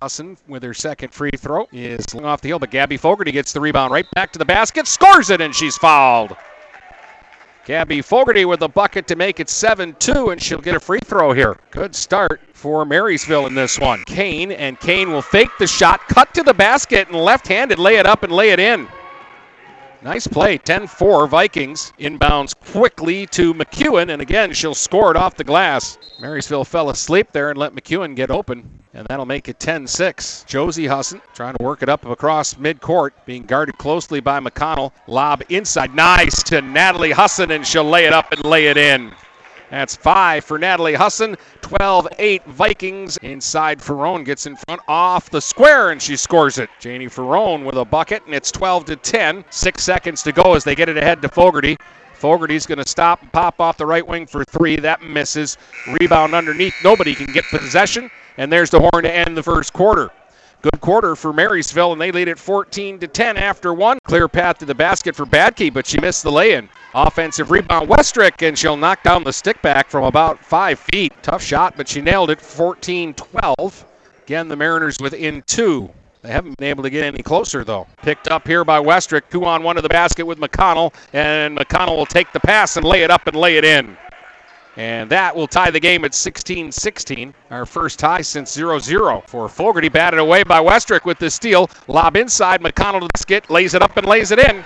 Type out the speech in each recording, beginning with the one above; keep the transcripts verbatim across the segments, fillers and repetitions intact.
Husson with her second free throw is off the heel, but Gabby Fogarty gets the rebound right back to the basket, scores it, and she's fouled. Gabby Fogarty with the bucket to make it seven two, and she'll get a free throw here. Good start for Marysville in this one. Kane, and Kane will fake the shot, cut to the basket, and left-handed lay it up and lay it in. Nice play, ten four Vikings. Inbounds quickly to McEwen, and again, she'll score it off the glass. Marysville fell asleep there and let McEwen get open, and that'll make it ten six. Josie Husson trying to work it up across midcourt, being guarded closely by McConnell. Lob inside, nice to Natalie Husson, and she'll lay it up and lay it in. That's five for Natalie Husson, twelve eight Vikings. Inside, Ferrone gets in front off the square, and she scores it. Janie Ferrone with a bucket, and it's twelve to ten. Six seconds to go as they get it ahead to Fogarty. Fogarty's going to stop and pop off the right wing for three. That misses. Rebound underneath. Nobody can get possession, and there's the horn to end the first quarter. Good quarter for Marysville, and they lead it fourteen to ten after one. Clear path to the basket for Badke, but she missed the lay-in. Offensive rebound, Westrick, and she'll knock down the stick back from about five feet. Tough shot, but she nailed it, fourteen twelve. Again, the Mariners within two. They haven't been able to get any closer, though. Picked up here by Westrick, two on one to the basket with McConnell, and McConnell will take the pass and lay it up and lay it in. And that will tie the game at sixteen sixteen. Our first tie since zero zero. For Fogarty, batted away by Westrick with the steal. Lob inside, McConnell to the basket, lays it up and lays it in.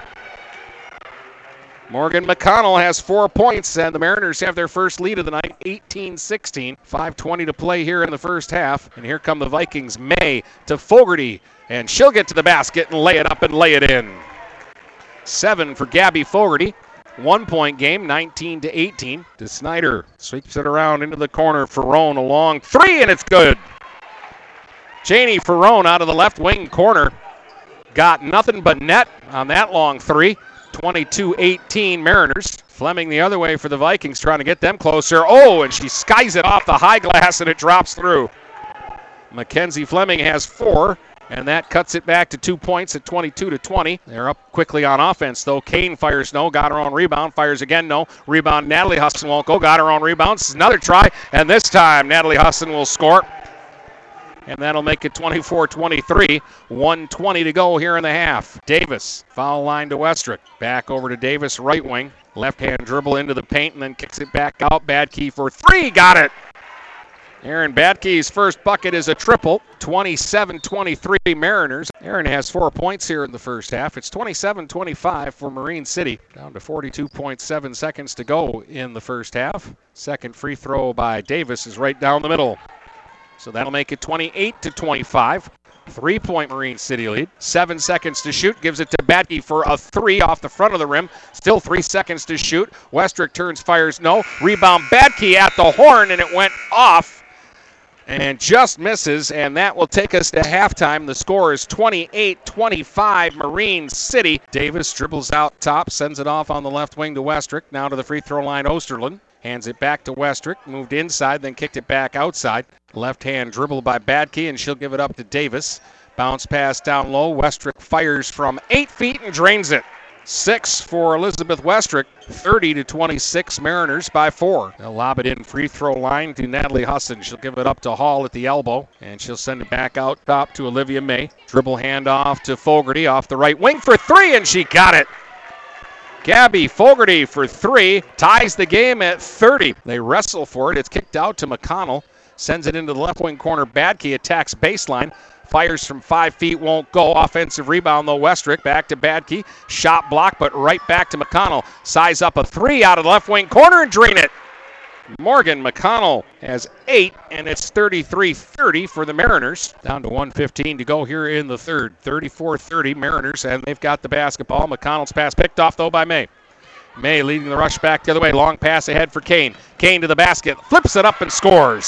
Morgan McConnell has four points, and the Mariners have their first lead of the night, eighteen sixteen. five twenty to play here in the first half. And here come the Vikings. May to Fogarty, and she'll get to the basket and lay it up and lay it in. Seven for Gabby Fogarty. One-point game, nineteen to eighteen. To Snyder, sweeps it around into the corner. Ferrone a long three, and it's good. Janie Ferrone out of the left wing corner. Got nothing but net on that long three. twenty-two eighteen Mariners. Fleming the other way for the Vikings, trying to get them closer. Oh, and she skies it off the high glass, and it drops through. Mackenzie Fleming has four, and that cuts it back to two points at twenty-two to twenty. They're up quickly on offense, though. Kane fires no, got her own rebound, fires again, no. Rebound, Natalie Husson won't go, got her own rebound. This is another try, and this time Natalie Husson will score. And that'll make it twenty-four twenty-three. one twenty to go here in the half. Davis, foul line to Westrick. Back over to Davis, right wing. Left-hand dribble into the paint and then kicks it back out. Badke for three, got it. Aaron Badke's first bucket is a triple. twenty-seven twenty-three Mariners. Aaron has four points here in the first half. It's twenty-seven twenty-five for Marine City. Down to forty-two point seven seconds to go in the first half. Second free throw by Davis is right down the middle. So that'll make it twenty-eight to twenty-five. Three-point Marine City lead. Seven seconds to shoot. Gives it to Badke for a three off the front of the rim. Still three seconds to shoot. Westrick turns, fires no. Rebound Badke at the horn, and it went off and just misses, and that will take us to halftime. The score is twenty-eight twenty-five Marine City. Davis dribbles out top, sends it off on the left wing to Westrick. Now to the free throw line, Osterlund. Hands it back to Westrick, moved inside, then kicked it back outside. Left-hand dribble by Badke, and she'll give it up to Davis. Bounce pass down low. Westrick fires from eight feet and drains it. Six for Elizabeth Westrick, thirty to twenty-six Mariners by four. They'll lob it in free throw line to Natalie Husson. She'll give it up to Hall at the elbow, and she'll send it back out top to Olivia May. Dribble handoff to Fogarty off the right wing for three, and she got it. Gabby Fogarty for three, ties the game at thirty. They wrestle for it. It's kicked out to McConnell. Sends it into the left wing corner. Badke attacks baseline. Fires from five feet, won't go. Offensive rebound, though. Westrick back to Badke. Shot block, but right back to McConnell. Size up a three out of the left wing corner and drain it. Morgan McConnell has eight, and it's thirty-three thirty for the Mariners. Down to one fifteen to go here in the third. thirty-four thirty Mariners, and they've got the basketball. McConnell's pass picked off, though, by May. May leading the rush back the other way. Long pass ahead for Kane. Kane to the basket. Flips it up and scores.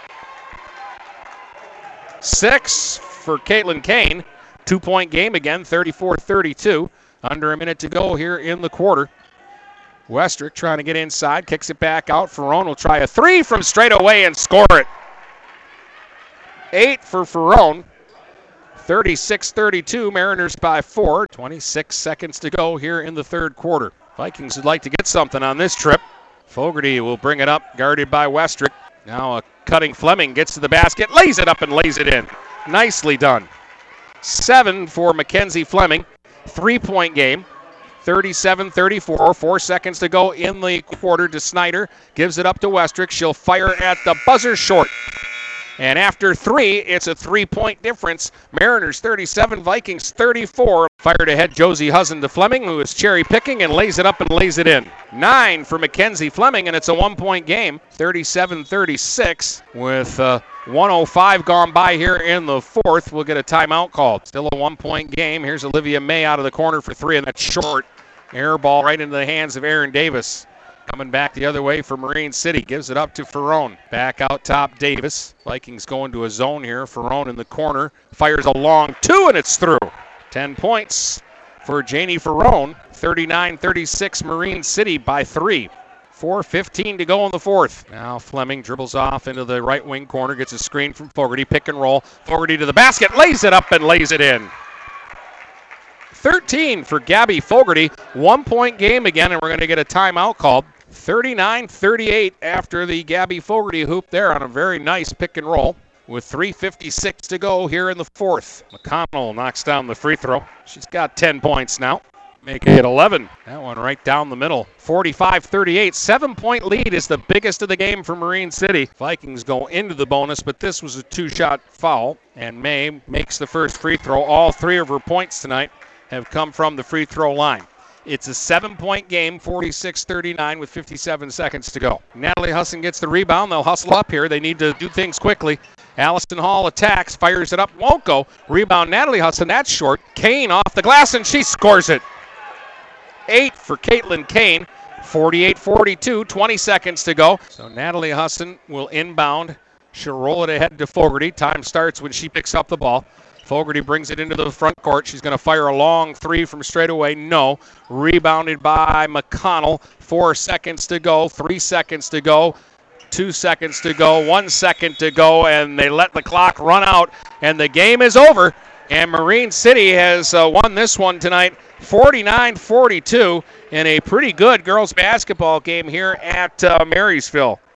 Six for Caitlin Kane. Two-point game again, thirty-four thirty-two. Under a minute to go here in the quarter. Westrick trying to get inside, kicks it back out. Ferrone will try a three from straight away and score it. Eight for Ferrone. thirty-six thirty-two, Mariners by four. twenty-six seconds to go here in the third quarter. Vikings would like to get something on this trip. Fogarty will bring it up, guarded by Westrick. Now a cutting Fleming gets to the basket, lays it up and lays it in. Nicely done. Seven for Mackenzie Fleming. Three-point game. thirty-seven thirty-four. Four seconds to go in the quarter to Snyder. Gives it up to Westrick. She'll fire at the buzzer short. And after three, it's a three-point difference. Mariners thirty-seven, Vikings thirty-four. Fired ahead Josie Huzzen to Fleming, who is cherry-picking and lays it up and lays it in. Nine for Mackenzie Fleming, and it's a one-point game. thirty-seven thirty-six with uh, one oh five gone by here in the fourth. We'll get a timeout called. Still a one-point game. Here's Olivia May out of the corner for three, and that's short. Air ball right into the hands of Aaron Davis. Coming back the other way for Marine City. Gives it up to Ferrone. Back out top Davis. Vikings going to a zone here. Ferrone in the corner. Fires a long two, and it's through. Ten points for Janie Ferrone. thirty-nine thirty-six Marine City by three. four fifteen to go in the fourth. Now Fleming dribbles off into the right wing corner. Gets a screen from Fogarty. Pick and roll. Fogarty to the basket. Lays it up and lays it in. thirteen for Gabby Fogarty. One-point game again, and we're going to get a timeout called. thirty-nine thirty-eight after the Gabby Fogarty hoop there on a very nice pick and roll with three fifty-six to go here in the fourth. McConnell knocks down the free throw. She's got ten points now, making it eleven. That one right down the middle. forty-five thirty-eight. Seven-point lead is the biggest of the game for Marine City. Vikings go into the bonus, but this was a two-shot foul, and May makes the first free throw. All three of her points tonight have come from the free throw line. It's a seven-point game, forty-six thirty-nine with fifty-seven seconds to go. Natalie Husson gets the rebound. They'll hustle up here. They need to do things quickly. Allison Hall attacks, fires it up, won't go. Rebound, Natalie Husson, that's short. Kane off the glass, and she scores it. Eight for Caitlin Kane, forty-eight forty-two, twenty seconds to go. So Natalie Husson will inbound. She'll roll it ahead to Fogarty. Time starts when she picks up the ball. Fogarty brings it into the front court. She's going to fire a long three from straight away. No. Rebounded by McConnell. Four seconds to go. Three seconds to go. Two seconds to go. One second to go. And they let the clock run out. And the game is over. And Marine City has uh, won this one tonight, forty-nine forty-two, in a pretty good girls basketball game here at uh, Marysville.